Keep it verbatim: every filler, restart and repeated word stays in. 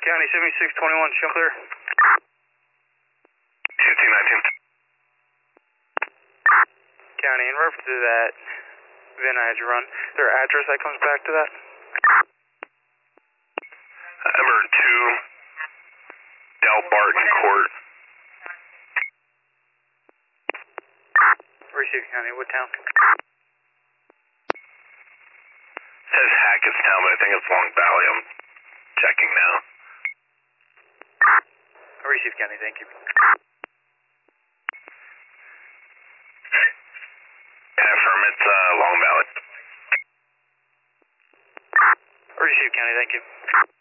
County, seventy-six twenty-one, show clear. fifteen nineteen. County, in reference to that event I had you run, is there an address that comes back to that? Number two, Del Barton Court. Receive County, what town? Says Hackettstown, but I think it's Long Valley. I'm checking now. Receive County, thank you. Yeah, affirm it's uh, Long Valley. Receive County, thank you.